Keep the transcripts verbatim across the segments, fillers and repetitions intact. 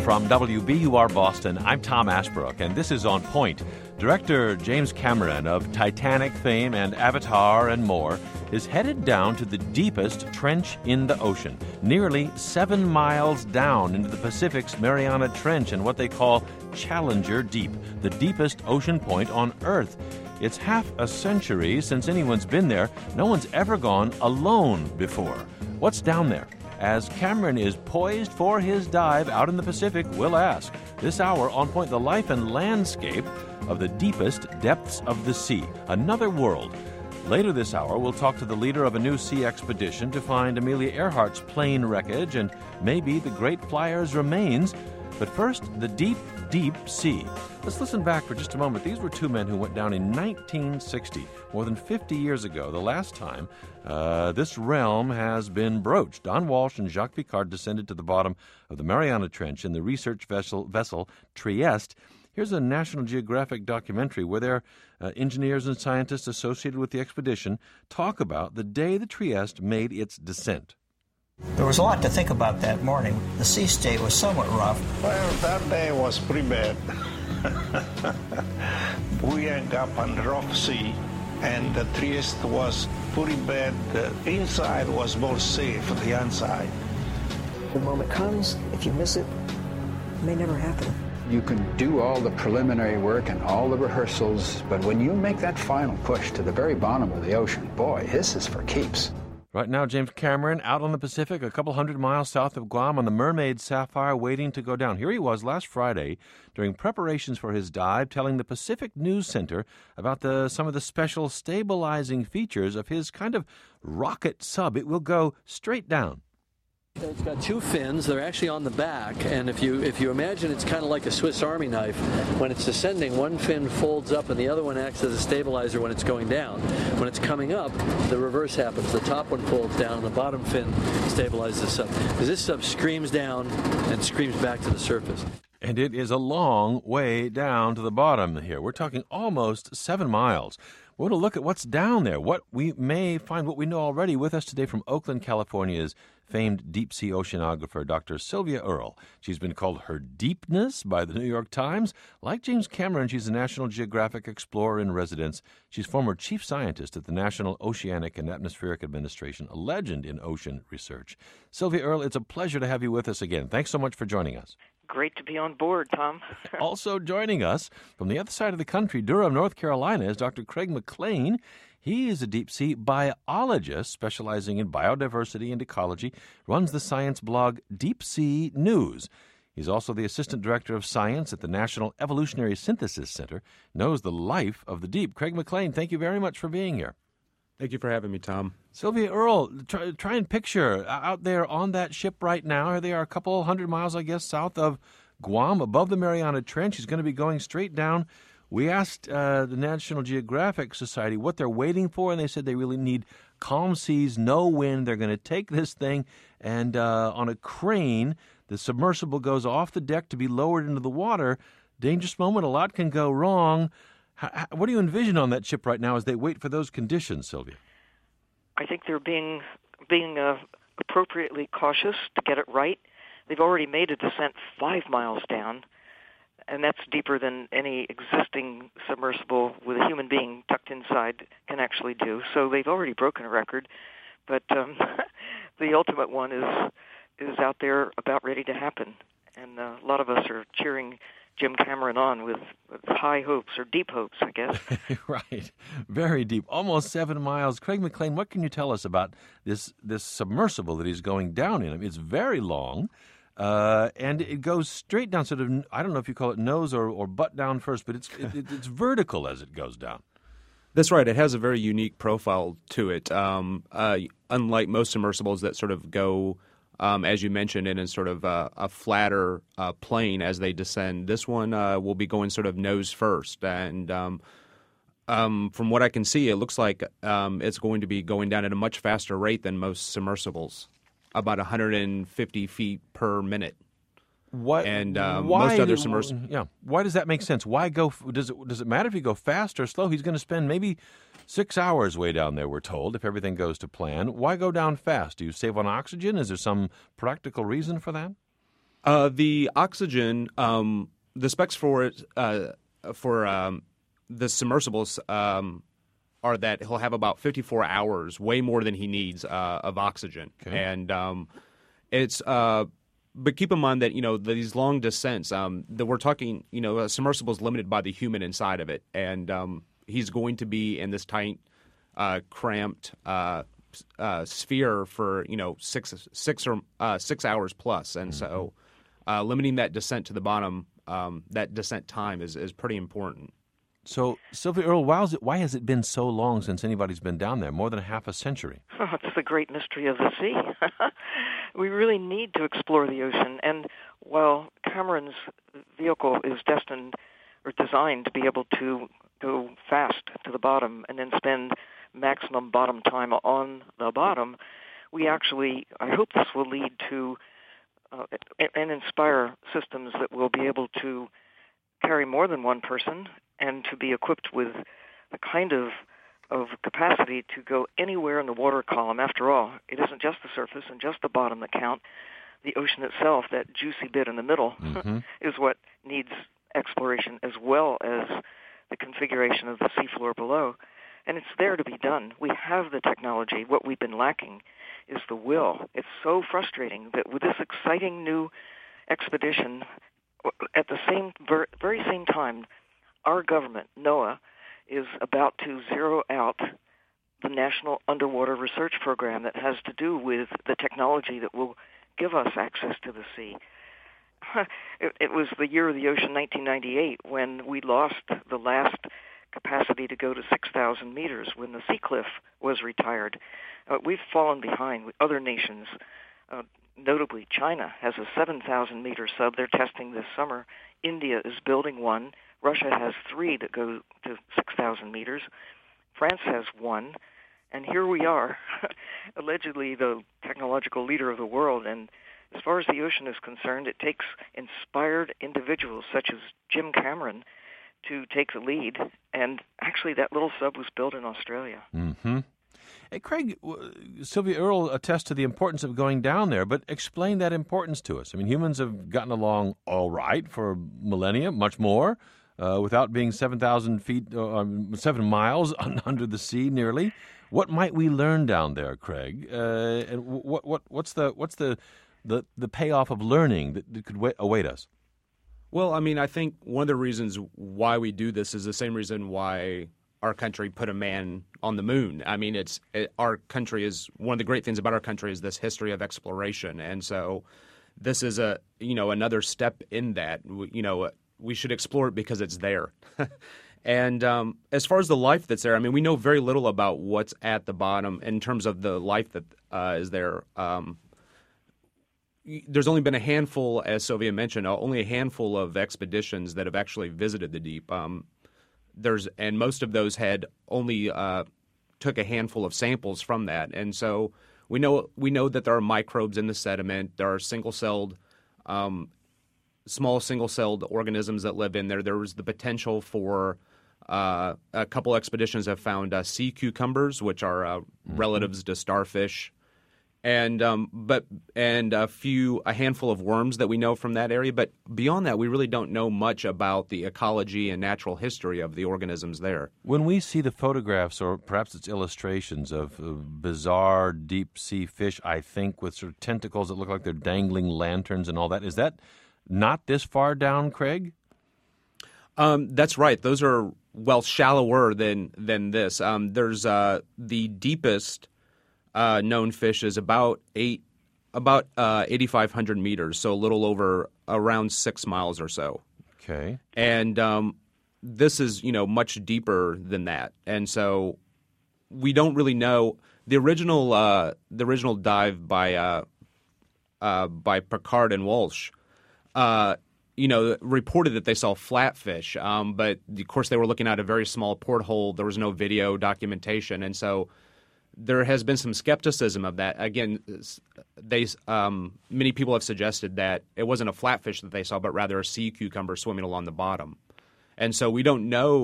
From W B U R Boston, I'm Tom Ashbrook, and this is On Point. Director James Cameron of Titanic fame and Avatar and more is headed down to the deepest trench in the ocean, nearly seven miles down into the Pacific's Mariana Trench in what they call Challenger Deep, the deepest ocean point on Earth. It's half a century since anyone's been there. No one's ever gone alone before. What's down there? As Cameron is poised for his dive out in the Pacific, we'll ask. This hour, On Point, the life and landscape of the deepest depths of the sea, another world. Later this hour, we'll talk to the leader of a new sea expedition to find Amelia Earhart's plane wreckage and maybe the great flyer's remains. But first, the deep, deep sea. Let's listen back for just a moment. These were two men who went down in nineteen sixty, more than fifty years ago, the last time uh, this realm has been broached. Don Walsh and Jacques Piccard descended to the bottom of the Mariana Trench in the research vessel, vessel Trieste. Here's a National Geographic documentary where their uh, engineers and scientists associated with the expedition talk about the day the Trieste made its descent. There was a lot to think about that morning. The sea state was somewhat rough. Well, that day was pretty bad. We ended up on the rough sea, and the Trieste was pretty bad. The inside was more safe than the outside. The moment comes, if you miss it, it may never happen. You can do all the preliminary work and all the rehearsals, but when you make that final push to the very bottom of the ocean, boy, this is for keeps. Right now, James Cameron out on the Pacific, a couple hundred miles south of Guam on the Mermaid Sapphire, waiting to go down. Here he was last Friday during preparations for his dive, telling the Pacific News Center about the some of the special stabilizing features of his kind of rocket sub. It will go straight down. It's got two fins. They're actually on the back, and if you if you imagine it's kind of like a Swiss Army knife. When it's descending, one fin folds up and the other one acts as a stabilizer when it's going down. When it's coming up, the reverse happens. The top one folds down and the bottom fin stabilizes the sub. Because this sub screams down and screams back to the surface. And it is a long way down to the bottom here. We're talking almost seven miles. We're going to look at what's down there, what we may find, what we know already. With us today from Oakland, California is famed deep-sea oceanographer Doctor Sylvia Earle. She's been called her deepness by the New York Times. Like James Cameron, she's a National Geographic explorer in residence. She's former chief scientist at the National Oceanic and Atmospheric Administration, a legend in ocean research. Sylvia Earle, it's a pleasure to have you with us again. Thanks so much for joining us. Great to be on board, Tom. Also joining us from the other side of the country, Durham, North Carolina, is Doctor Craig McLean. He is a deep-sea biologist specializing in biodiversity and ecology, runs the science blog Deep Sea News. He's also the assistant director of science at the National Evolutionary Synthesis Center, knows the life of the deep. Craig McLean, thank you very much for being here. Thank you for having me, Tom. Sylvia Earle, try, try and picture out there on that ship right now. Here they are a couple hundred miles, I guess, south of Guam, above the Mariana Trench. He's going to be going straight down. We asked uh, the National Geographic Society what they're waiting for, and they said they really need calm seas, no wind. They're going to take this thing, and uh, on a crane, the submersible goes off the deck to be lowered into the water. Dangerous moment. A lot can go wrong. How, what do you envision on that ship right now as they wait for those conditions, Sylvia? I think they're being being uh, appropriately cautious to get it right. They've already made a descent five miles down, and that's deeper than any existing submersible with a human being tucked inside can actually do. So they've already broken a record, but um, the ultimate one is is out there about ready to happen. And uh, a lot of us are cheering Jim Cameron on with, with high hopes, or deep hopes, I guess. Right. Very deep. Almost seven miles. Craig McLean, what can you tell us about this this submersible that he's going down in? I mean, it's very long, uh, and it goes straight down, sort of, I don't know if you call it nose or, or butt down first, but it's it, it's vertical as it goes down. That's right. It has a very unique profile to it. Um, uh, unlike most submersibles that sort of go, um, as you mentioned, in a sort of uh, a flatter uh, plane as they descend, this one uh, will be going sort of nose first. And um, um, from what I can see, it looks like um, it's going to be going down at a much faster rate than most submersibles, about one hundred fifty feet per minute. What and uh, why, most other submersibles. Yeah, why does that make sense? Why go? Does it does it matter if you go fast or slow? He's going to spend maybe six hours way down there. We're told, if everything goes to plan. Why go down fast? Do you save on oxygen? Is there some practical reason for that? Uh, the oxygen, um, the specs for it, uh, for um, the submersibles um, are that he'll have about fifty-four hours, way more than he needs uh, of oxygen. Okay. And um, it's, uh, but keep in mind that, you know, these long descents, um, that we're talking, you know, a submersible is limited by the human inside of it. And um, he's going to be in this tight, uh, cramped uh, uh, sphere for, you know, six, six or uh, six hours plus. And mm-hmm. so uh, limiting that descent to the bottom, um, that descent time is, is pretty important. So, Sylvia Earle, why, is it, why has it been so long since anybody's been down there? More than a half a century. Oh, it's the great mystery of the sea. We really need to explore the ocean. And while Cameron's vehicle is destined or designed to be able to go fast to the bottom and then spend maximum bottom time on the bottom, we actually, I hope this will lead to uh, and inspire systems that will be able to carry more than one person and to be equipped with the kind of of capacity to go anywhere in the water column. After all, it isn't just the surface and just the bottom that count. The ocean itself, that juicy bit in the middle, mm-hmm. is what needs exploration as well as the configuration of the seafloor below. And it's there to be done. We have the technology. What we've been lacking is the will. It's so frustrating that with this exciting new expedition, at the same very same time, our government, NOAA, is about to zero out the National Underwater Research Program that has to do with the technology that will give us access to the sea. It, it was the year of the ocean, nineteen ninety-eight, when we lost the last capacity to go to six thousand meters when the Sea Cliff was retired. Uh, we've fallen behind with other nations. Uh, notably, China has a seven thousand meter sub they're testing this summer. India is building one. Russia has three that go to six thousand meters. France has one. And here we are, allegedly the technological leader of the world. And as far as the ocean is concerned, it takes inspired individuals such as Jim Cameron to take the lead. And actually, that little sub was built in Australia. Mm-hmm. Hey, Craig, Sylvia Earle attests to the importance of going down there, but explain that importance to us. I mean, humans have gotten along all right for millennia, much more, uh, without being seven thousand feet, uh, seven miles under the sea, nearly. What might we learn down there, Craig? Uh, and what what what's the what's the the, the payoff of learning that, that could wait, await us? Well, I mean, I think one of the reasons why we do this is the same reason why our country put a man on the moon. I mean, it's it, our country is one of the great things about our country is this history of exploration, and so this is a you know another step in that. You know, we should explore it because it's there. And um, as far as the life that's there, I mean, we know very little about what's at the bottom in terms of the life that uh, is there. Um, there's only been a handful, as Sylvia mentioned, only a handful of expeditions that have actually visited the deep. Um, there's and most of those had only uh, took a handful of samples from that, and so we know we know that there are microbes in the sediment. There are single-celled, um, small single-celled organisms that live in there. There was the potential for uh, a couple expeditions have found uh, sea cucumbers, which are uh, mm-hmm. relatives to starfish, and um, but and a few a handful of worms that we know from that area. But beyond that, we really don't know much about the ecology and natural history of the organisms there. When we see the photographs, or perhaps it's illustrations of uh, bizarre deep sea fish, I think with sort of tentacles that look like they're dangling lanterns and all that, is that not this far down, Craig? Um, that's right. Those are, well, shallower than than this. Um, there's uh, the deepest uh, known fish is about eight, about uh, eighty-five hundred meters, so a little over around six miles or so. Okay. And um, this is, you know, much deeper than that, and so we don't really know the original uh, the original dive by uh, uh, by Picard and Walsh. Uh, you know, reported that they saw flatfish, um, but of course they were looking at a very small porthole. There was no video documentation, and so there has been some skepticism of that. Again, they um, many people have suggested that it wasn't a flatfish that they saw, but rather a sea cucumber swimming along the bottom. And so we don't know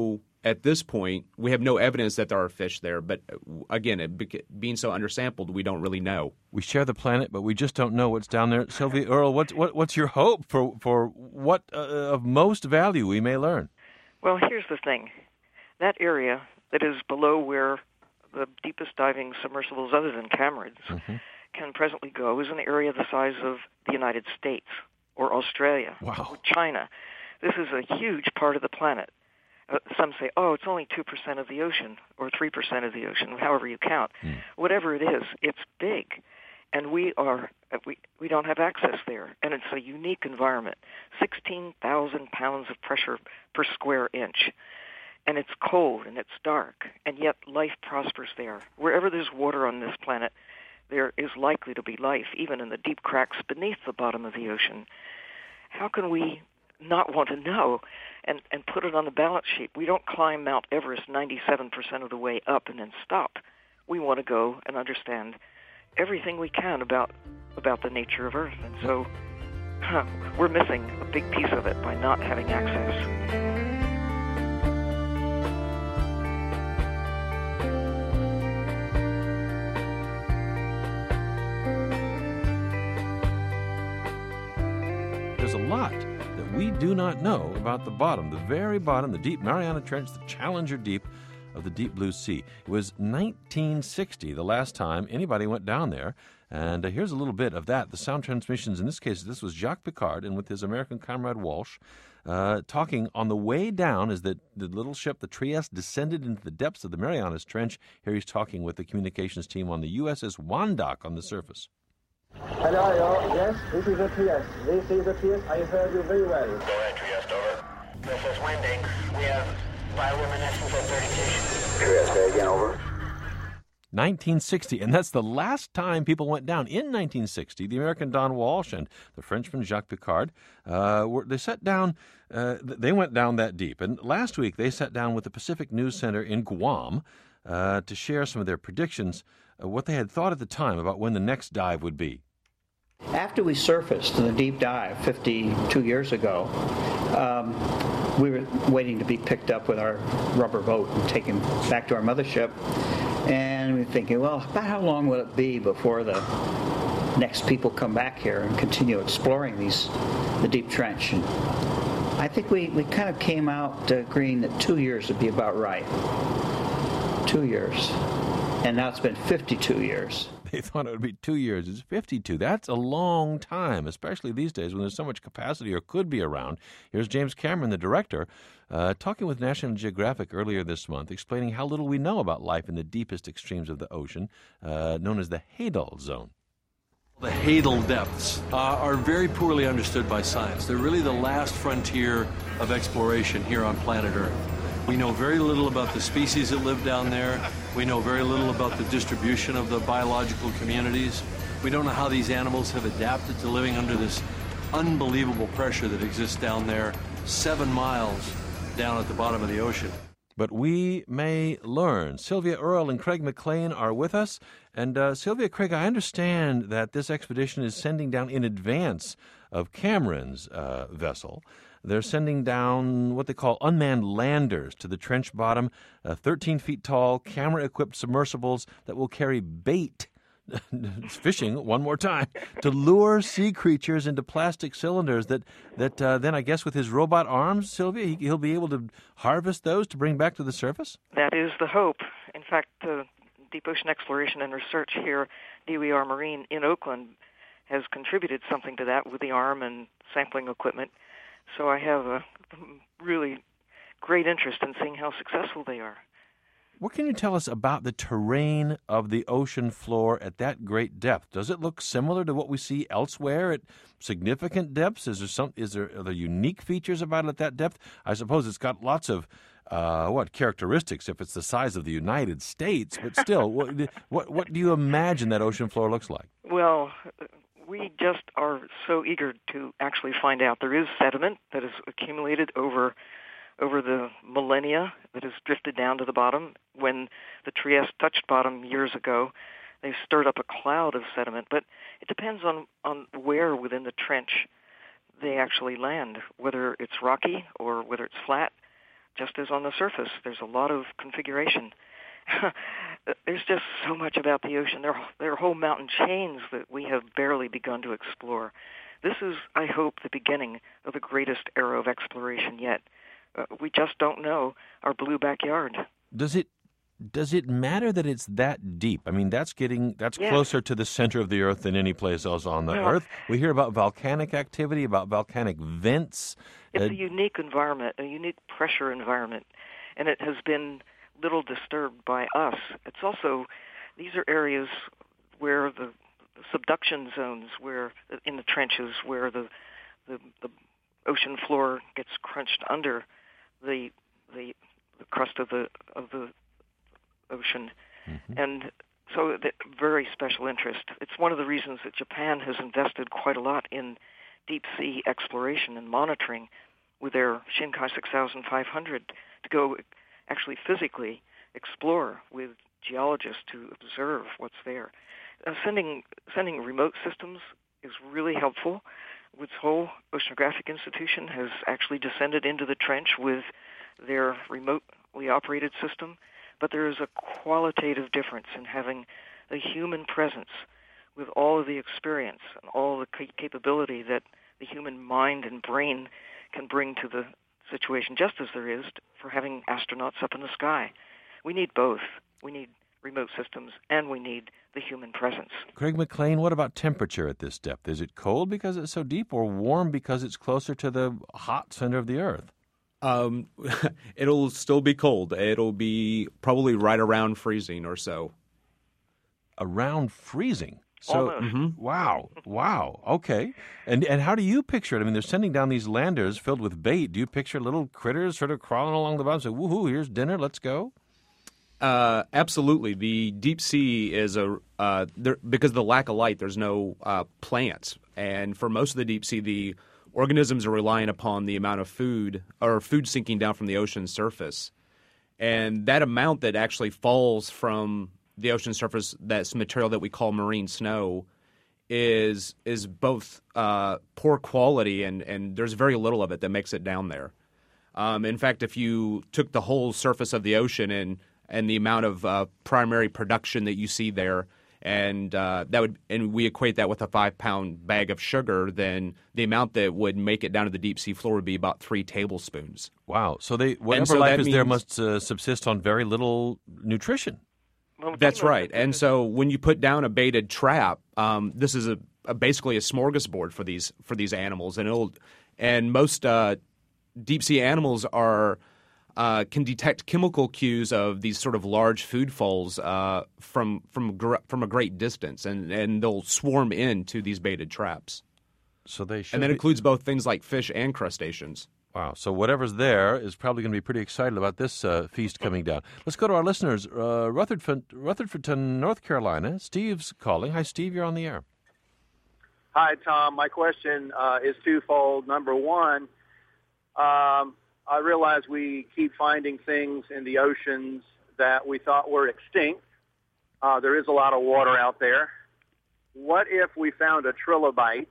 at this point, we have no evidence that there are fish there. But again, it, being so undersampled, we don't really know. We share the planet, but we just don't know what's down there. Sylvia Earle, what's what, what's your hope for for what uh, of most value we may learn? Well, here's the thing: that area that is below where the deepest diving submersibles, other than Cameron's, mm-hmm. can presently go, is an area the size of the United States or Australia wow. or China. This is a huge part of the planet. Uh, some say, oh, it's only two percent of the ocean or three percent of the ocean, however you count. Mm. Whatever it is, it's big. And we are we, we don't have access there. And it's a unique environment, sixteen thousand pounds of pressure per square inch. And it's cold and it's dark, and yet life prospers there. Wherever there's water on this planet, there is likely to be life, even in the deep cracks beneath the bottom of the ocean. How can we not want to know and, and put it on the balance sheet? We don't climb Mount Everest ninety-seven percent of the way up and then stop. We want to go and understand everything we can about about the nature of Earth. And so huh, we're missing a big piece of it by not having access. There's a lot that we do not know about the bottom, the very bottom, the deep Mariana Trench, the Challenger Deep of the deep blue sea. It was nineteen sixty, the last time anybody went down there. And uh, here's a little bit of that. The sound transmissions, in this case, this was Jacques Piccard, and with his American comrade Walsh, uh, talking on the way down as the, the little ship, the Trieste, descended into the depths of the Marianas Trench. Here he's talking with the communications team on the U S S Wandok on the surface. Hello, yes, this is the Trieste. This is the Trieste. I heard you very well. Go ahead, Trieste, over. This is Winding. We have bioluminescence at thirty-two. Trieste, say again, over. nineteen sixty, and that's the last time people went down. In nineteen sixty, the American Don Walsh and the Frenchman Jacques Piccard, uh, were, they set down, uh, they went down that deep. And last week, they sat down with the Pacific News Center in Guam uh, to share some of their predictions, uh, what they had thought at the time about when the next dive would be. After we surfaced in the deep dive fifty-two years ago, um, we were waiting to be picked up with our rubber boat and taken back to our mothership. And we were thinking, well, about how long will it be before the next people come back here and continue exploring these the deep trench? And I think we, we kind of came out agreeing that two years would be about right. Two years. And now it's been fifty-two years. They thought it would be two years. It's fifty-two. That's a long time, especially these days when there's so much capacity or could be around. Here's James Cameron, the director, uh, talking with National Geographic earlier this month, explaining how little we know about life in the deepest extremes of the ocean, uh, known as the Hadal Zone. The Hadal depths uh, are very poorly understood by science. They're really the last frontier of exploration here on planet Earth. We know very little about the species that live down there. We know very little about the distribution of the biological communities. We don't know how these animals have adapted to living under this unbelievable pressure that exists down there, seven miles down at the bottom of the ocean. But we may learn. Sylvia Earle and Craig McLean are with us. And uh, Sylvia, Craig, I understand that this expedition is sending down in advance of Cameron's uh, vessel. They're sending down what they call unmanned landers to the trench bottom, uh, thirteen feet tall, camera-equipped submersibles that will carry bait, fishing one more time, to lure sea creatures into plastic cylinders that, that uh, then I guess with his robot arms, Sylvia, he, he'll be able to harvest those to bring back to the surface? That is the hope. In fact, uh, Deep Ocean Exploration and Research here, D O E R Marine in Oakland, has contributed something to that with the arm and sampling equipment. So I have a really great interest in seeing how successful they are. What can you tell us about the terrain of the ocean floor at that great depth? Does it look similar to what we see elsewhere at significant depths? Is there some? Is there are there unique features about it at that depth? I suppose it's got lots of uh, what characteristics if it's the size of the United States, but still, what, what what do you imagine that ocean floor looks like? Well, we just are so eager to actually find out. There is sediment that has accumulated over over the millennia that has drifted down to the bottom. When the Trieste touched bottom years ago, they stirred up a cloud of sediment. But it depends on, on where within the trench they actually land, whether it's rocky or whether it's flat. just as on the surface. There's a lot of configuration. There's just so much about the ocean. There, there are whole mountain chains that we have barely begun to explore. This is, I hope, the beginning of the greatest era of exploration yet. Uh, we just don't know our blue backyard. Does it does it matter that it's that deep? I mean, that's getting that's yes. closer to the center of the Earth than any place else on the no. Earth. We hear about volcanic activity, about volcanic vents. It's uh, a unique environment, a unique pressure environment, and it has been little disturbed by us. It's also, these are areas where the subduction zones, where in the trenches, where the the, the ocean floor gets crunched under the the, the crust of the of the ocean, mm-hmm. and so the very special interest. It's one of the reasons that Japan has invested quite a lot in deep sea exploration and monitoring with their Shinkai six thousand five hundred to go actually physically explore with geologists to observe what's there. Uh, sending sending remote systems is really helpful. Woods Hole Oceanographic Institution has actually descended into the trench with their remotely operated system, but there is a qualitative difference in having a human presence with all of the experience and all the capability that the human mind and brain can bring to the situation, just as there is for having astronauts up in the sky. We need both. We need remote systems, and we need the human presence. Craig McLean, what about temperature at this depth? Is it cold because it's so deep, or warm because it's closer to the hot center of the Earth? Um, it'll still be cold. It'll be probably right around freezing or so. Around freezing? So, mm-hmm. wow, wow, okay. And and how do you picture it? I mean, they're sending down these landers filled with bait. Do you picture little critters sort of crawling along the bottom and say, woohoo, here's dinner, let's go? Uh, absolutely. The deep sea is a uh, there, because of the lack of light, there's no uh, plants. And for most of the deep sea, the organisms are relying upon the amount of food or food sinking down from the ocean surface. And that amount that actually falls from the ocean surface, that's material that we call marine snow, is is both uh, poor quality and, and there's very little of it that makes it down there. Um, in fact, if you took the whole surface of the ocean and and the amount of uh, primary production that you see there, and uh, that would and we equate that with a five-pound bag of sugar, then the amount that would make it down to the deep sea floor would be about three tablespoons. Wow! So they whatever so life is means, there must uh, subsist on very little nutrition. Well, that's right. And so when you put down a baited trap, um, this is a, a basically a smorgasbord for these for these animals, and it'll and most uh, deep sea animals are. Uh, can detect chemical cues of these sort of large food falls uh, from from gr- from a great distance, and, and they'll swarm into these baited traps. So they should and that be... includes both things like fish and crustaceans. Wow! So whatever's there is probably going to be pretty excited about this uh, feast coming down. Let's go to our listeners. Uh, Rutherford, Rutherfordton, North Carolina. Steve's calling. Hi, Steve. You're on the air. Hi, Tom. My question uh, is twofold. Number one. Um, I realize we keep finding things in the oceans that we thought were extinct. Uh, there is a lot of water out there. What if we found a trilobite,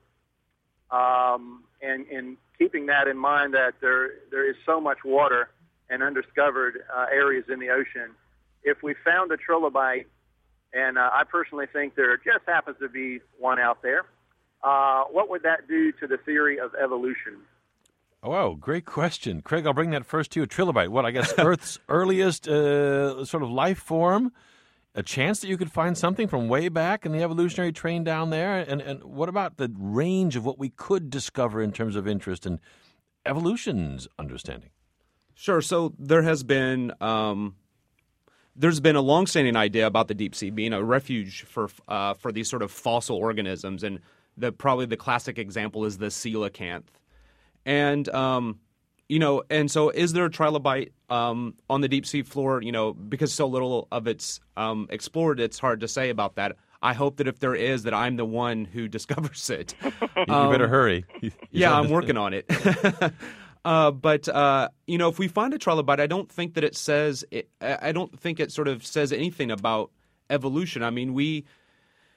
um, and, and keeping that in mind that there there is so much water and undiscovered uh, areas in the ocean, if we found a trilobite, and uh, I personally think there just happens to be one out there, uh, what would that do to the theory of evolution? Oh, wow, great question. Craig, I'll bring that first to you. A trilobite, what, I guess Earth's earliest uh, sort of life form? A chance that you could find something from way back in the evolutionary train down there? And, and what about the range of what we could discover in terms of interest and evolution's understanding? Sure. So there has been um, there's been a longstanding idea about the deep sea being a refuge for uh, for these sort of fossil organisms. And the probably the classic example is the coelacanth. And, um, you know, and so is there a trilobite um, on the deep sea floor? You know, because so little of it's um, explored, it's hard to say about that. I hope that if there is, that I'm the one who discovers it. you, you better um, hurry. yeah, I'm working on it. uh, but, uh, you know, if we find a trilobite, I don't think that it says it, – I don't think it sort of says anything about evolution. I mean, we –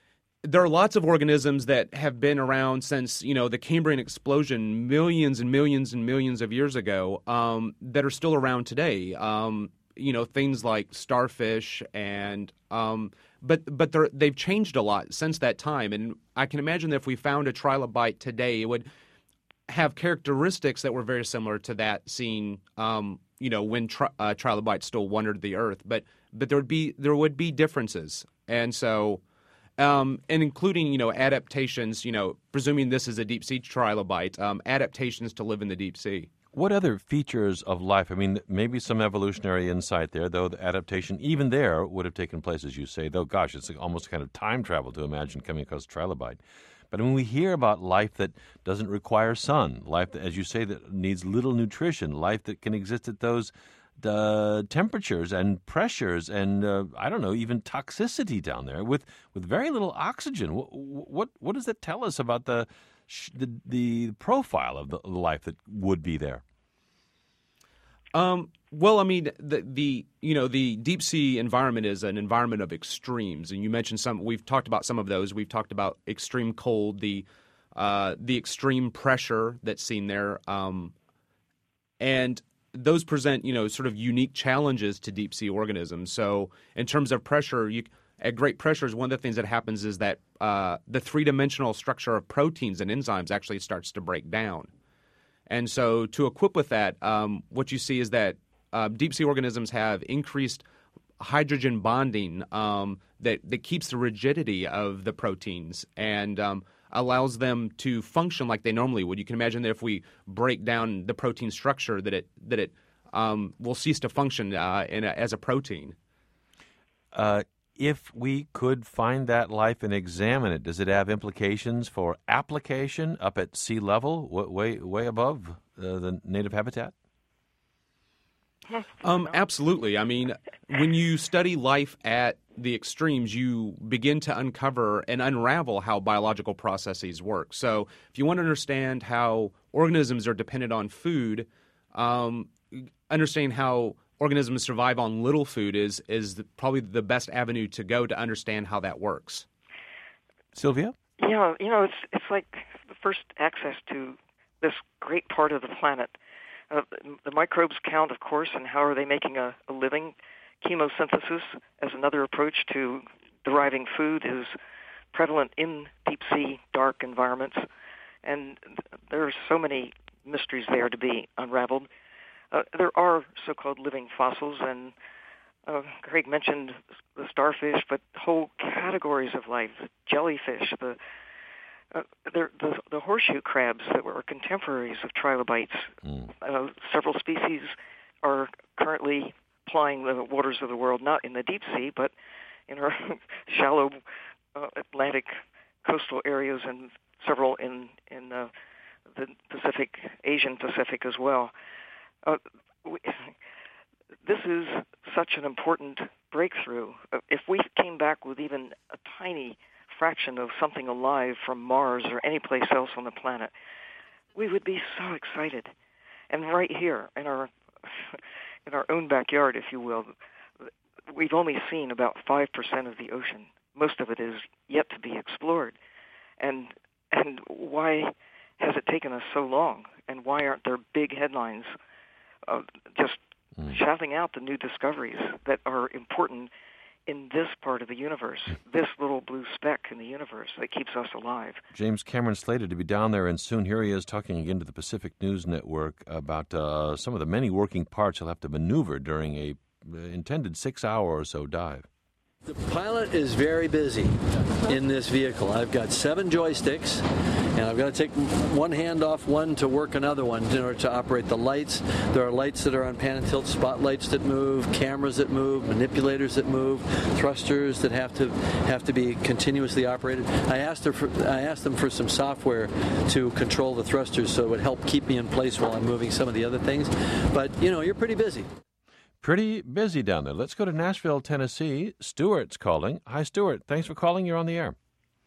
there are lots of organisms that have been around since, you know, the Cambrian explosion millions and millions and millions of years ago um, that are still around today. Um, you know, things like starfish and um, but but they're, they've changed a lot since that time. And I can imagine that if we found a trilobite today, it would have characteristics that were very similar to that seen, um, you know, when tri- uh, trilobites still wandered the earth. But but there would be there would be differences, and so. Um, and including, you know, adaptations, you know, presuming this is a deep-sea trilobite, um, adaptations to live in the deep sea. What other features of life? I mean, maybe some evolutionary insight there, though the adaptation even there would have taken place, as you say, though, gosh, it's almost kind of time travel to imagine coming across a trilobite. But when we hear about life that doesn't require sun, life that, as you say, that needs little nutrition, life that can exist at those uh, temperatures and pressures and, uh, I don't know, even toxicity down there with, with very little oxygen, what, what what does that tell us about the the, the profile of the life that would be there? Um, well, I mean, the, the you know the deep sea environment is an environment of extremes, and you mentioned some. We've talked about some of those. We've talked about extreme cold, the uh, the extreme pressure that's seen there, um, and those present you know sort of unique challenges to deep sea organisms. So, in terms of pressure, you, at great pressures, one of the things that happens is that uh, the three dimensional structure of proteins and enzymes actually starts to break down. And so to equip with that, um, what you see is that uh, deep-sea organisms have increased hydrogen bonding um, that, that keeps the rigidity of the proteins and um, allows them to function like they normally would. You can imagine that if we break down the protein structure, that it that it um, will cease to function uh, in a, as a protein. Uh, if we could find that life and examine it, does it have implications for application up at sea level, way way above uh, the native habitat? Um, absolutely. I mean, when you study life at the extremes, you begin to uncover and unravel how biological processes work. So if you want to understand how organisms are dependent on food, um, understanding how organisms survive on little food is is the, probably the best avenue to go to understand how that works. Sylvia? Yeah, you know, it's it's like the first access to this great part of the planet. Uh, the microbes count, of course, and how are they making a, a living? Chemosynthesis as another approach to deriving food is prevalent in deep-sea, dark environments, and there are so many mysteries there to be unraveled. Uh, there are so-called living fossils, and uh, Craig mentioned the starfish, but whole categories of life, the jellyfish, the uh, the, the horseshoe crabs that were contemporaries of trilobites. Mm. Uh, several species are currently plying the waters of the world, not in the deep sea, but in our shallow uh, Atlantic coastal areas, and several in in uh, the Pacific, Asian Pacific as well. Uh, we, this is such an important breakthrough. If we came back with even a tiny fraction of something alive from Mars or any place else on the planet, we would be so excited. And right here in our in our own backyard, if you will, we've only seen about five percent of the ocean. Most of it is yet to be explored. And and why has it taken us so long? And why aren't there big headlines uh, just mm. shouting out the new discoveries that are important in this part of the universe, this little blue speck in the universe that keeps us alive? James Cameron slated to be down there, and soon here he is talking again to the Pacific News Network about uh, some of the many working parts he'll have to maneuver during a uh, intended six-hour or so dive. The pilot is very busy in this vehicle. I've got seven joysticks, and I've got to take one hand off one to work another one in order to operate the lights. There are lights that are on pan and tilt, spotlights that move, cameras that move, manipulators that move, thrusters that have to have to be continuously operated. I asked her for, I asked them for some software to control the thrusters so it would help keep me in place while I'm moving some of the other things. But, you know, you're pretty busy. Pretty busy down there. Let's go to Nashville, Tennessee. Stuart's calling. Hi, Stuart. Thanks for calling. You're on the air.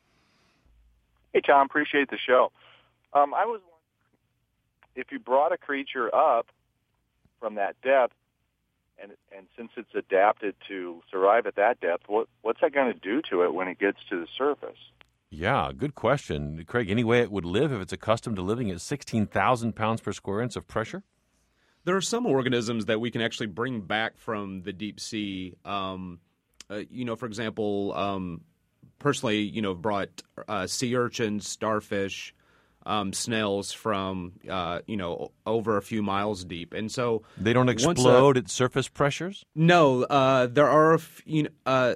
Hey, Tom. Appreciate the show. Um, I was wondering if you brought a creature up from that depth, and and since it's adapted to survive at that depth, what what's that going to do to it when it gets to the surface? Yeah, good question. Craig, any way it would live if it's accustomed to living at sixteen thousand pounds per square inch of pressure? There are some organisms that we can actually bring back from the deep sea. Um, uh, you know, for example, um, personally, you know, brought uh, sea urchins, starfish, um, snails from, uh, you know, over a few miles deep. And so they don't once, explode uh, at surface pressures? No, uh, there are, a f- you know, uh,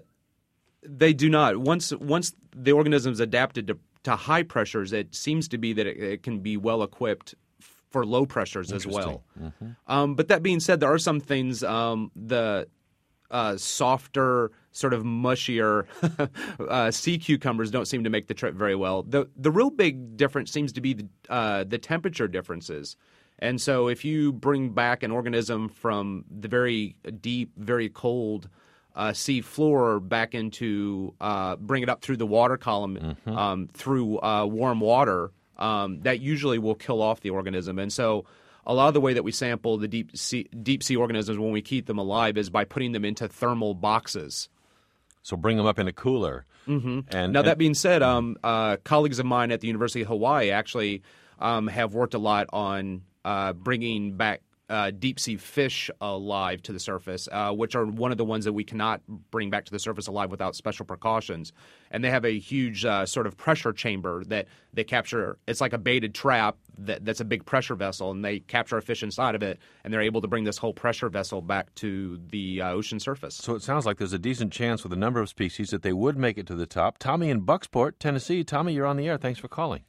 they do not. Once once the organism's adapted to, to high pressures, it seems to be that it, it can be well equipped for low pressures as well. Mm-hmm. Um, but that being said, there are some things, um, the uh, softer, sort of mushier uh, sea cucumbers don't seem to make the trip very well. The the real big difference seems to be the, uh, the temperature differences. And so if you bring back an organism from the very deep, very cold uh, sea floor back into, uh, bring it up through the water column, mm-hmm. um, through uh, warm water, um, that usually will kill off the organism. And so a lot of the way that we sample the deep sea, deep sea organisms when we keep them alive is by putting them into thermal boxes. So bring them up in a cooler. Mm-hmm. And now, and, that being said, um, uh, colleagues of mine at the University of Hawaii actually um, have worked a lot on uh, bringing back uh, deep-sea fish alive to the surface, uh, which are one of the ones that we cannot bring back to the surface alive without special precautions. And they have a huge uh, sort of pressure chamber that they capture. It's like a baited trap that, that's a big pressure vessel, and they capture a fish inside of it, and they're able to bring this whole pressure vessel back to the uh, ocean surface. So it sounds like there's a decent chance with a number of species that they would make it to the top. Tommy in Bucksport, Tennessee. Tommy, you're on the air. Thanks for calling.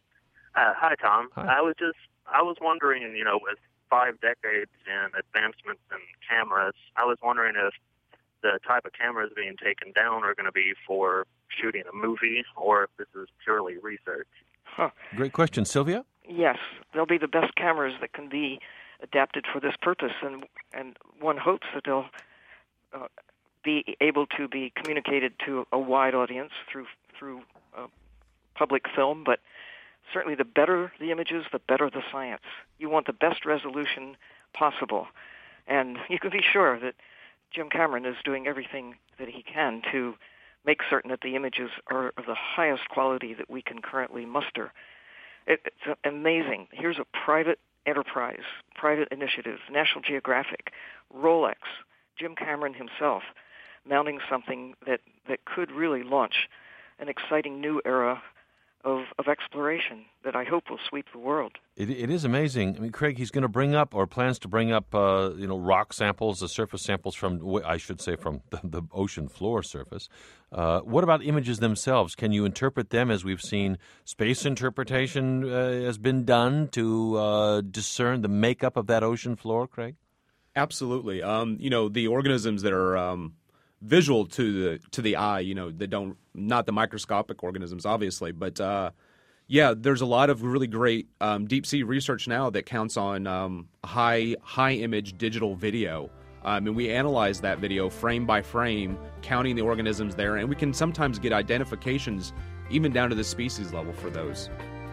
Uh, hi, Tom. Hi. I was just, I was wondering, you know, with five decades in advancements in cameras, I was wondering if the type of cameras being taken down are going to be for shooting a movie or if this is purely research. Huh. Great question. Sylvia? Yes, they'll be the best cameras that can be adapted for this purpose, and and one hopes that they'll uh, be able to be communicated to a wide audience through through uh, public film, but certainly the better the images, the better the science. You want the best resolution possible, and you can be sure that Jim Cameron is doing everything that he can to make certain that the images are of the highest quality that we can currently muster. It, it's amazing. Here's a private enterprise, private initiative, National Geographic, Rolex, Jim Cameron himself, mounting something that, that could really launch an exciting new era of, of exploration that I hope will sweep the world. It, it is amazing. I mean, Craig, he's going to bring up or plans to bring up, uh, you know, rock samples, the surface samples from, I should say, from the, the ocean floor surface. Uh, what about images themselves? Can you interpret them as we've seen space interpretation uh, has been done to uh, discern the makeup of that ocean floor, Craig? Absolutely. Um, you know, the organisms that are um, visual to the to the eye, you know, that don't, not the microscopic organisms, obviously, but uh, yeah, there's a lot of really great um, deep sea research now that counts on um, high high image digital video. Um, and we analyze that video frame by frame, counting the organisms there, and we can sometimes get identifications even down to the species level for those.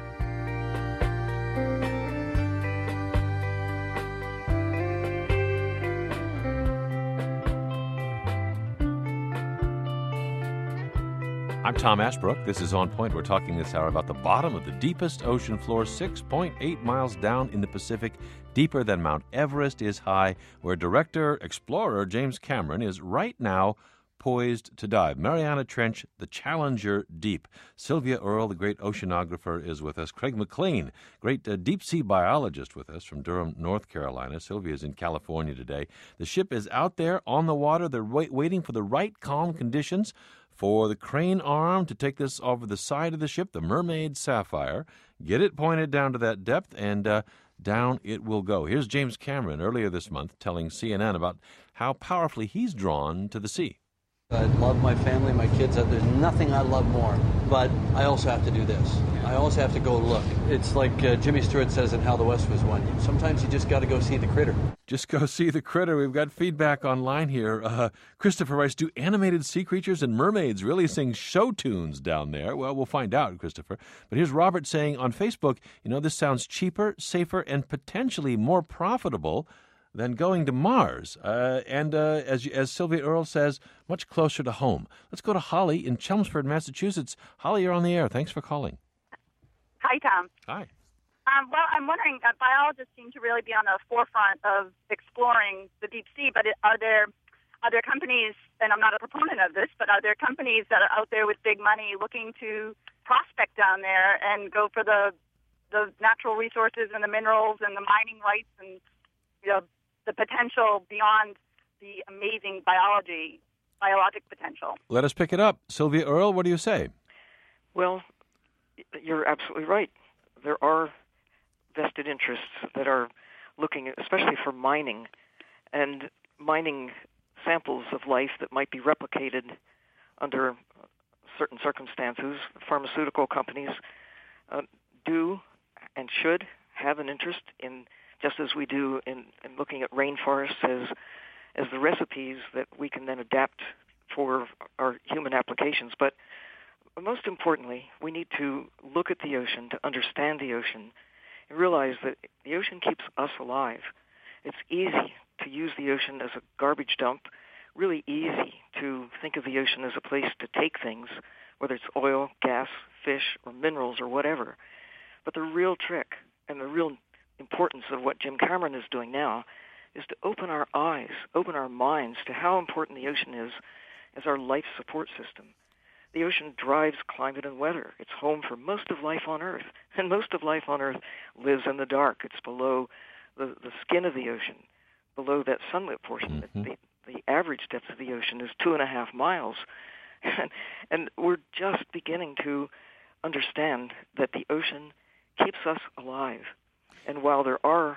I'm Tom Ashbrook. This is On Point. We're talking this hour about the bottom of the deepest ocean floor, six point eight miles down in the Pacific, deeper than Mount Everest is high, where director, explorer James Cameron is right now poised to dive. Mariana Trench, the Challenger Deep. Sylvia Earle, the great oceanographer, is with us. Craig McLean, great uh, deep-sea biologist with us from Durham, North Carolina. Sylvia's in California today. The ship is out there on the water. They're wait- waiting for the right calm conditions for the crane arm to take this over the side of the ship, the Mermaid Sapphire, get it pointed down to that depth, and uh, down it will go. Here's James Cameron earlier this month telling C N N about how powerfully he's drawn to the sea. I love my family, my kids. There's nothing I love more, but I also have to do this. I also have to go look. It's like uh, Jimmy Stewart says in How the West Was Won. Sometimes you just got to go see the critter. Just go see the critter. We've got feedback online here. Uh, Christopher writes, do animated sea creatures and mermaids really sing show tunes down there? Well, we'll find out, Christopher. But here's Robert saying on Facebook, you know, this sounds cheaper, safer, and potentially more profitable than going to Mars. Uh, and uh, as, as Sylvia Earle says, much closer to home. Let's go to Holly in Chelmsford, Massachusetts. Holly, you're on the air. Thanks for calling. Hi, Tom. Hi. Um, well, I'm wondering, uh, biologists seem to really be on the forefront of exploring the deep sea, but it, are there are there companies, and I'm not a proponent of this, but are there companies that are out there with big money looking to prospect down there and go for the the natural resources and the minerals and the mining rights and you know, the potential beyond the amazing biology, biologic potential? Let us pick it up. Sylvia Earle, what do you say? Well, you're absolutely right. There are vested interests that are looking, especially for mining, and mining samples of life that might be replicated under certain circumstances. Pharmaceutical companies uh, do and should have an interest in, just as we do in, in looking at rainforests as as the recipes that we can then adapt for our human applications. But most importantly, we need to look at the ocean, to understand the ocean, and realize that the ocean keeps us alive. It's easy to use the ocean as a garbage dump, really easy to think of the ocean as a place to take things, whether it's oil, gas, fish, or minerals, or whatever. But the real trick and the real importance of what Jim Cameron is doing now is to open our eyes, open our minds to how important the ocean is as our life support system. The ocean drives climate and weather. It's home for most of life on Earth, and most of life on Earth lives in the dark. It's below the, the skin of the ocean, below that sunlit portion. Mm-hmm. The, the average depth of the ocean is two and a half miles, and, and we're just beginning to understand that the ocean keeps us alive. And while there are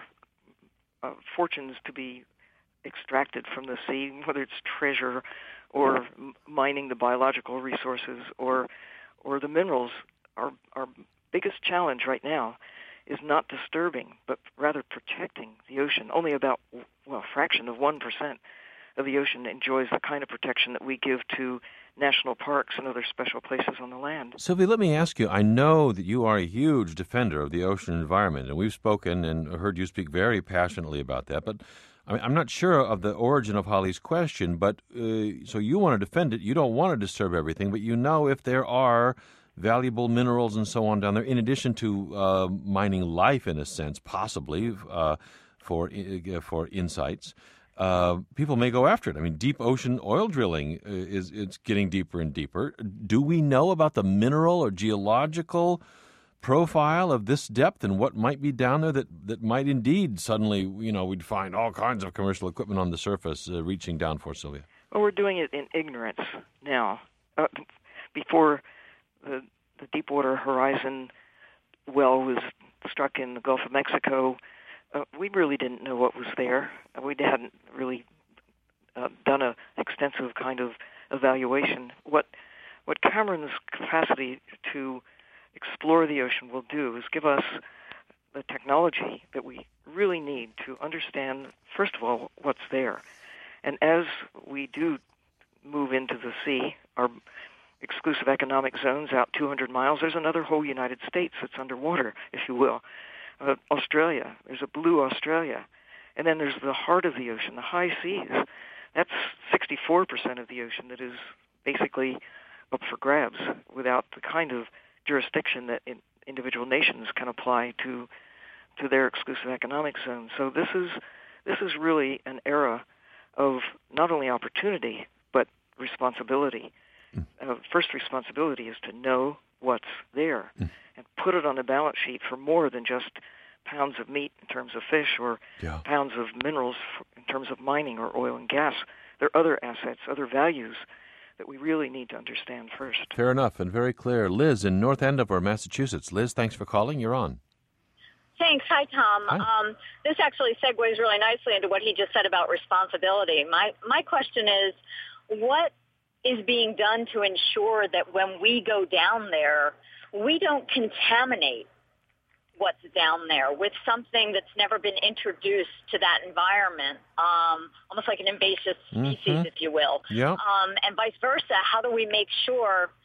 uh, fortunes to be extracted from the sea, whether it's treasure or m- mining the biological resources or or the minerals, our our biggest challenge right now is not disturbing, but rather protecting the ocean. Only about, well, a fraction of one percent of the ocean enjoys the kind of protection that we give to national parks and other special places on the land. Sylvia, let me ask you, I know that you are a huge defender of the ocean environment, and we've spoken and heard you speak very passionately about that, but I'm not sure of the origin of Holly's question, but uh, so you want to defend it. You don't want to disturb everything, but you know if there are valuable minerals and so on down there, in addition to uh, mining life in a sense, possibly uh, for uh, for insights, uh, people may go after it. I mean, deep ocean oil drilling is it's getting deeper and deeper. Do we know about the mineral or geological profile of this depth and what might be down there that, that might indeed suddenly, you know, we'd find all kinds of commercial equipment on the surface uh, reaching down for, Sylvia? Well, we're doing it in ignorance now. Uh, before the, the Deepwater Horizon well was struck in the Gulf of Mexico, uh, we really didn't know what was there. We hadn't really uh, done an extensive kind of evaluation. What what Cameron's capacity to explore the ocean will do is give us the technology that we really need to understand, first of all, what's there. And as we do move into the sea, our exclusive economic zones out two hundred miles, there's another whole United States that's underwater, if you will. Uh, Australia, there's a blue Australia. And then there's the heart of the ocean, the high seas. That's sixty-four percent of the ocean that is basically up for grabs without the kind of jurisdiction that in individual nations can apply to to their exclusive economic zone. So this is this is really an era of not only opportunity but responsibility. Mm. Uh, first responsibility is to know what's there mm. and put it on the balance sheet for more than just pounds of meat in terms of fish or yeah. pounds of minerals in terms of mining or oil and gas. There are other assets, other values that we really need to understand first. Fair enough and very clear. Liz in North Andover, Massachusetts. Liz, thanks for calling. You're on. Thanks. Hi, Tom. Hi. Um, this actually segues really nicely into what he just said about responsibility. My my question is, what is being done to ensure that when we go down there, we don't contaminate what's down there with something that's never been introduced to that environment, um, almost like an invasive species, mm-hmm. if you will. Yeah. Um, and vice versa, how do we make sure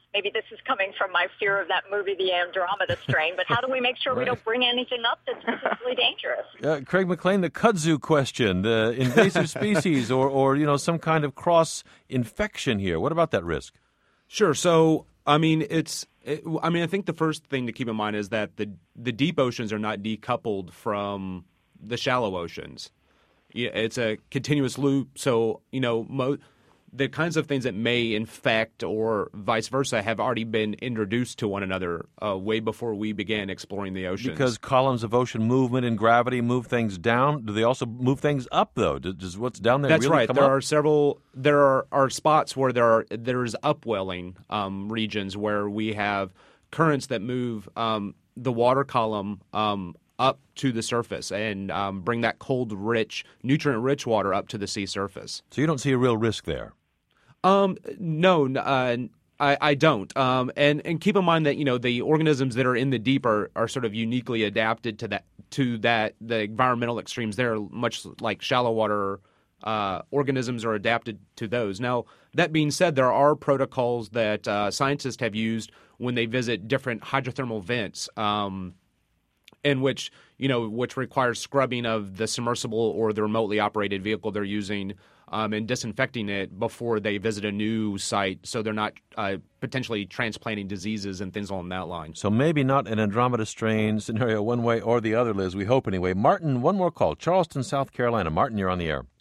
maybe this is coming from my fear of that movie, The Andromeda Strain, but how do we make sure Right. we don't bring anything up that's potentially dangerous? Uh, Craig McLean, the kudzu question, the invasive species or, or, you know, some kind of cross-infection here. What about that risk? Sure. So, I mean, it's. It, I mean, I think the first thing to keep in mind is that the the deep oceans are not decoupled from the shallow oceans. Yeah, it's a continuous loop. So, you know, mo- the kinds of things that may infect or vice versa have already been introduced to one another uh, way before we began exploring the oceans. Because columns of ocean movement and gravity move things down. Do they also move things up, though? Does, does what's down there That's really right. come There up? are several. There are, are spots where there are there is upwelling um, regions where we have currents that move um, the water column um, up to the surface and um, bring that cold, rich, nutrient-rich water up to the sea surface. So you don't see a real risk there? Um, no, uh, I, I don't. Um, and, and keep in mind that, you know, the organisms that are in the deep are, are sort of uniquely adapted to that, to that, the environmental extremes. They're much like shallow water uh, organisms are adapted to those. Now, that being said, there are protocols that uh, scientists have used when they visit different hydrothermal vents, um, in which, you know, which requires scrubbing of the submersible or the remotely operated vehicle they're using, Um, and disinfecting it before they visit a new site, so they're not uh, potentially transplanting diseases and things along that line. So maybe not an Andromeda strain scenario one way or the other, Liz. We hope anyway. Martin, one more call. Charleston, South Carolina. Martin, you're on the air.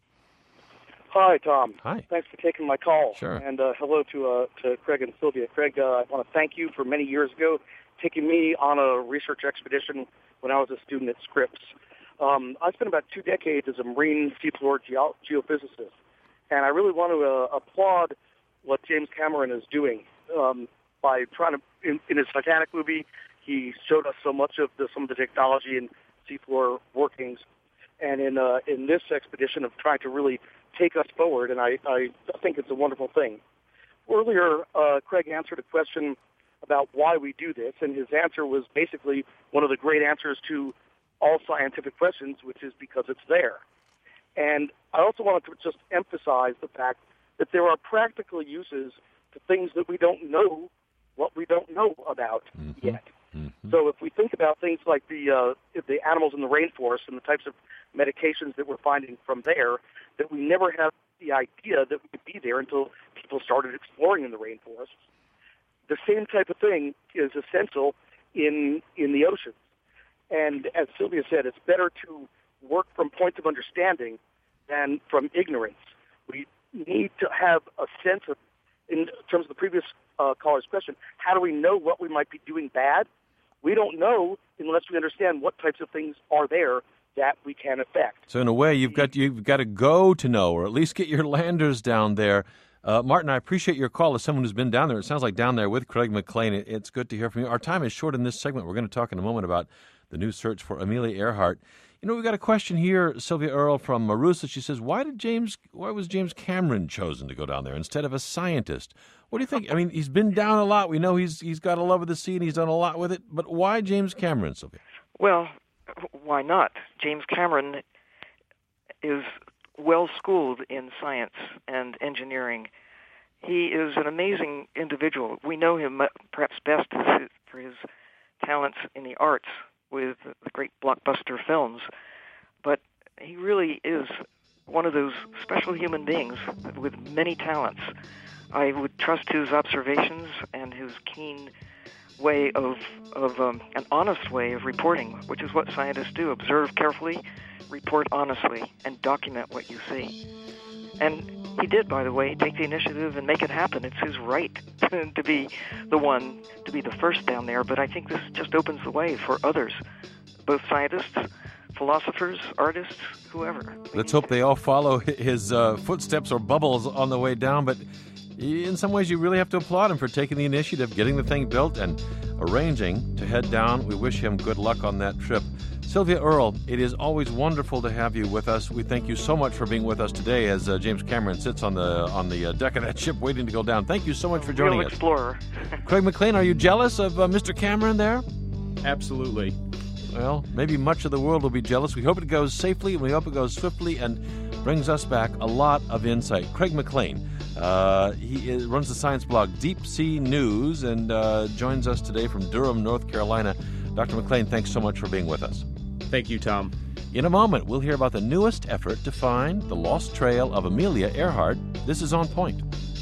Hi, Tom. Hi. Thanks for taking my call. Sure. And uh, hello to uh, to Craig and Sylvia. Craig, uh, I want to thank you for many years ago taking me on a research expedition when I was a student at Scripps. Um, I spent about two decades as a marine seafloor geo- geophysicist, and I really want to uh, applaud what James Cameron is doing um, by trying to, in, in his Titanic movie, he showed us so much of the, some of the technology and seafloor workings, and in uh, in this expedition of trying to really take us forward, and I, I think it's a wonderful thing. Earlier, uh, Craig answered a question about why we do this, and his answer was basically one of the great answers to all scientific questions, which is because it's there. And I also wanted to just emphasize the fact that there are practical uses to things that we don't know what we don't know about mm-hmm. yet. Mm-hmm. So if we think about things like the uh, the animals in the rainforest and the types of medications that we're finding from there, that we never had the idea that would be there until people started exploring in the rainforests. The same type of thing is essential in in the oceans. And as Sylvia said, it's better to work from points of understanding than from ignorance. We need to have a sense of, in terms of the previous uh, caller's question, how do we know what we might be doing bad? We don't know unless we understand what types of things are there that we can affect. So in a way, you've got you've got to go to know, or at least get your landers down there. Uh, Martin, I appreciate your call as someone who's been down there. It sounds like down there with Craig McLean. It, it's good to hear from you. Our time is short in this segment. We're going to talk in a moment about the new search for Amelia Earhart. You know, we've got a question here, Sylvia Earle from Marusa. She says, why did James, why was James Cameron chosen to go down there instead of a scientist? What do you think? I mean, he's been down a lot. We know he's he's got a love of the sea and he's done a lot with it. But why James Cameron, Sylvia? Well, why not? James Cameron is well-schooled in science and engineering. He is an amazing individual. We know him perhaps best for his talents in the arts with the great blockbuster films, but he really is one of those special human beings with many talents. I would trust his observations and his keen way of, of um, an honest way of reporting, which is what scientists do. Observe carefully, report honestly, and document what you see. And he did, by the way, take the initiative and make it happen. It's his right to be the one, to be the first down there. But I think this just opens the way for others, both scientists, philosophers, artists, whoever. Let's hope they all follow his uh, footsteps or bubbles on the way down. But in some ways, you really have to applaud him for taking the initiative, getting the thing built, and arranging to head down. We wish him good luck on that trip. Sylvia Earle, it is always wonderful to have you with us. We thank you so much for being with us today as uh, James Cameron sits on the on the uh, deck of that ship waiting to go down. Thank you so much for joining Real us. explorer. Craig McLean, are you jealous of uh, Mister Cameron there? Absolutely. Well, maybe much of the world will be jealous. We hope it goes safely, and we hope it goes swiftly, and brings us back a lot of insight. Craig McLean, uh, he is, runs the science blog Deep Sea News and uh, joins us today from Durham, North Carolina. Doctor McLean, thanks so much for being with us. Thank you, Tom. In a moment, we'll hear about the newest effort to find the lost trail of Amelia Earhart. This is On Point.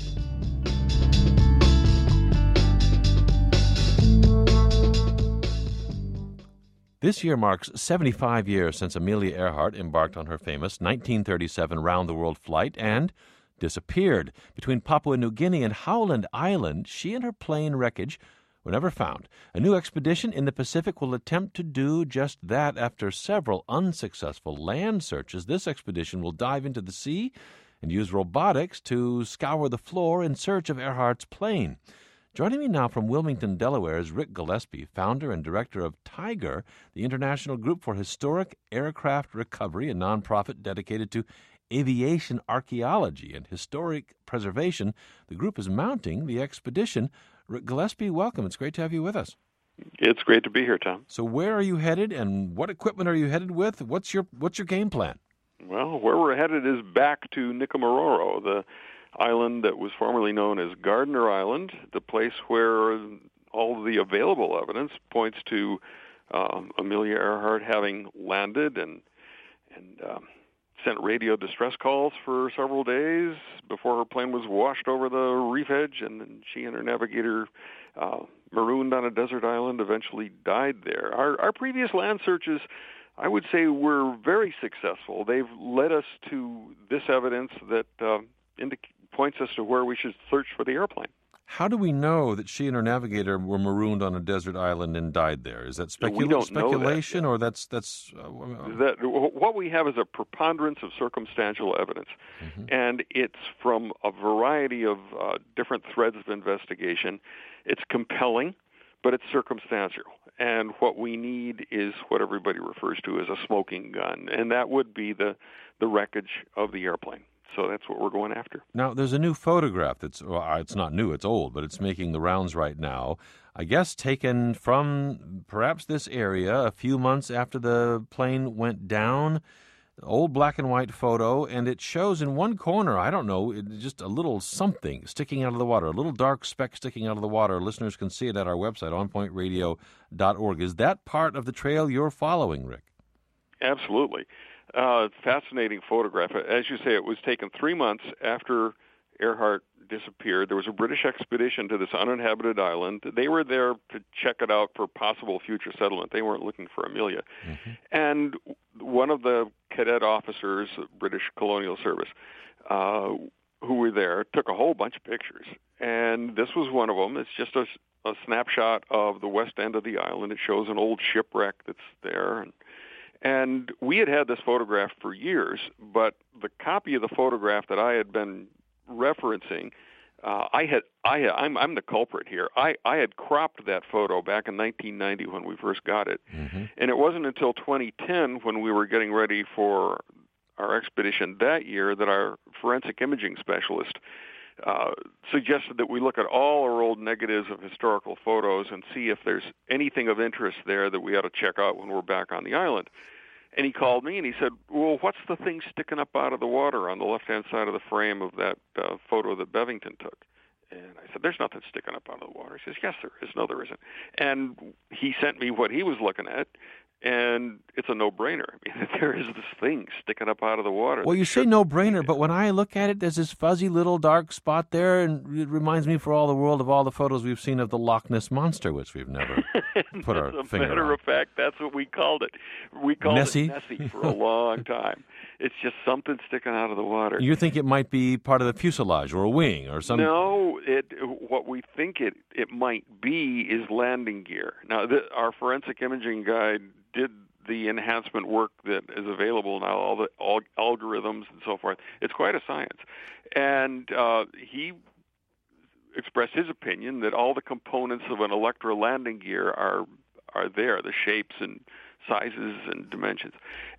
This year marks seventy-five years since Amelia Earhart embarked on her famous nineteen thirty-seven round-the-world flight and disappeared. Between Papua New Guinea and Howland Island, she and her plane wreckage were never found. A new expedition in the Pacific will attempt to do just that. After several unsuccessful land searches, this expedition will dive into the sea and use robotics to scour the floor in search of Earhart's plane. Joining me now from Wilmington, Delaware, is Rick Gillespie, founder and director of TIGER, the International Group for Historic Aircraft Recovery, a nonprofit dedicated to aviation archaeology and historic preservation. The group is mounting the expedition. Rick Gillespie, welcome. It's great to have you with us. It's great to be here, Tom. So where are you headed, and what equipment are you headed with? What's your what's your game plan? Well, where we're headed is back to Nikumaroro, the island that was formerly known as Gardner Island, the place where all the available evidence points to um, Amelia Earhart having landed and and um, sent radio distress calls for several days before her plane was washed over the reef edge, and then she and her navigator, uh, marooned on a desert island, eventually died there. Our, our previous land searches, I would say, were very successful. They've led us to this evidence that uh, indicates points us to where we should search for the airplane. How do we know that she and her navigator were marooned on a desert island and died there? Is that specula- we don't speculation, know that or that's that's uh, that what we have is a preponderance of circumstantial evidence, mm-hmm. and it's from a variety of uh, different threads of investigation. It's compelling, but it's circumstantial, and what we need is what everybody refers to as a smoking gun, and that would be the the wreckage of the airplane. So that's what we're going after. Now, there's a new photograph that's, well, it's not new, it's old, but it's making the rounds right now. I guess taken from perhaps this area a few months after the plane went down. Old black and white photo, and it shows in one corner, I don't know, just a little something sticking out of the water, a little dark speck sticking out of the water. Listeners can see it at our website, on point radio dot org. Is that part of the trail you're following, Rick? Absolutely. Uh, fascinating photograph. As you say, it was taken three months after Earhart disappeared. There was a British expedition to this uninhabited island. They were there to check it out for possible future settlement. They weren't looking for Amelia. Mm-hmm. And one of the cadet officers, British Colonial Service, uh, who were there, took a whole bunch of pictures. And this was one of them. It's just a, a snapshot of the west end of the island. It shows an old shipwreck that's there. And And we had had this photograph for years, but the copy of the photograph that I had been referencing, uh, I had, I had, I'm, I'm the culprit here. I, I had cropped that photo back in nineteen ninety when we first got it, mm-hmm. and it wasn't until twenty ten when we were getting ready for our expedition that year that our forensic imaging specialist uh, suggested that we look at all our old negatives of historical photos and see if there's anything of interest there that we ought to check out when we're back on the island. And he called me and he said, well, what's the thing sticking up out of the water on the left-hand side of the frame of that uh, photo that Bevington took? And I said, there's nothing sticking up out of the water. He says, yes, there is. No, there isn't. And he sent me what he was looking at, and it's a no-brainer. I mean, there is this thing sticking up out of the water. Well, you say no-brainer, but when I look at it, there's this fuzzy little dark spot there, and it reminds me for all the world of all the photos we've seen of the Loch Ness Monster, which we've never put our finger on. As a matter of fact, that's what we called it. We called Nessie? it Nessie for a long time. It's just something sticking out of the water. You think it might be part of the fuselage or a wing or something? No, it. What we think it, it might be is landing gear. Now, the, our forensic imaging guy did the enhancement work that is available now, all the all, algorithms and so forth. It's quite a science. And uh, he expressed his opinion that all the components of an Electra landing gear are are there, the shapes and sizes and dimensions.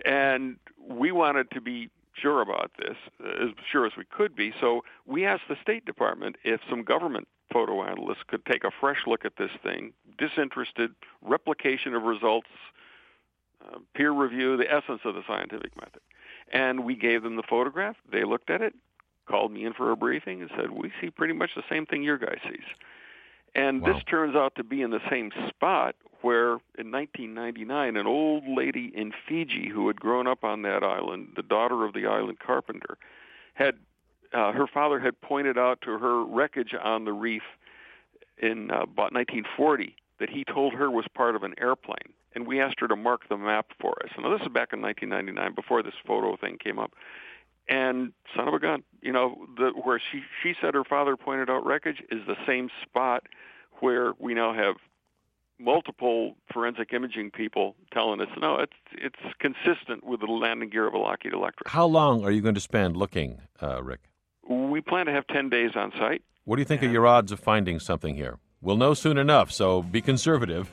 And we wanted to be sure about this, as sure as we could be, so we asked the State Department if some government photo analysts could take a fresh look at this thing, disinterested, replication of results, uh, peer review, the essence of the scientific method. And we gave them the photograph. They looked at it, called me in for a briefing, and said, we see pretty much the same thing your guy sees. And Wow. this turns out to be in the same spot where in nineteen ninety-nine, an old lady in Fiji who had grown up on that island, the daughter of the island carpenter, had uh, her father had pointed out to her wreckage on the reef in uh, about nineteen forty that he told her was part of an airplane. And we asked her to mark the map for us. Now, this is back in nineteen ninety-nine, before this photo thing came up. And son of a gun, you know, the, where she, she said her father pointed out wreckage is the same spot where we now have multiple forensic imaging people telling us, no, it's it's consistent with the landing gear of a Lockheed Electric. How long are you going to spend looking, uh, Rick? We plan to have ten days on site. What do you think are your odds of finding something here? We'll know soon enough, so be conservative.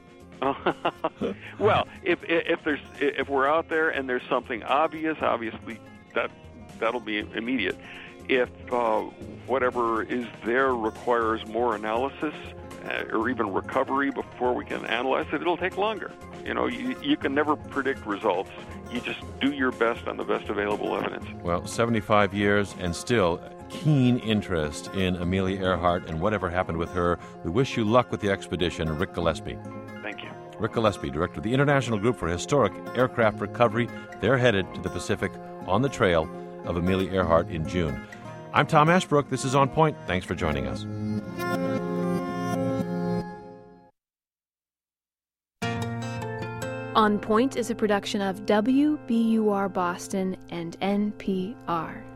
Well, if if there's if we're out there and there's something obvious, obviously that that'll be immediate. If uh, whatever is there requires more analysis uh, or even recovery before we can analyze it, it'll take longer. You know, you, you can never predict results. You just do your best on the best available evidence. Well, seventy-five years and still keen interest in Amelia Earhart and whatever happened with her. We wish you luck with the expedition, Rick Gillespie. Thank you. Rick Gillespie, director of the International Group for Historic Aircraft Recovery. They're headed to the Pacific on the trail of Amelia Earhart in June. I'm Tom Ashbrook. This is On Point. Thanks for joining us. On Point is a production of W B U R Boston and N P R.